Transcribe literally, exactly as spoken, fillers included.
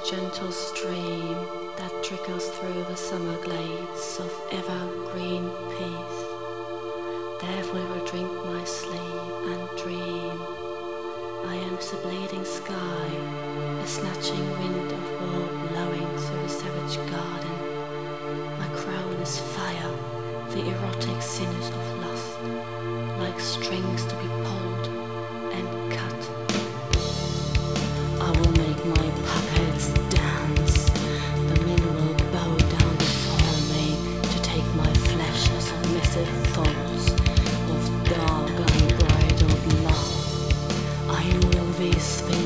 gentle stream that trickles through the summer glades of evergreen peace. There we will drink my sleep and dream. I am the bleeding sky, a snatching wind of war blowing through the savage garden. My crown is fire, the erotic sinews of lust, like strings to be pulled and cut. I will make my puppets dance. The men will bow down before me to take my flesh as submissive thoughts of dark unbridled love. I will be spinning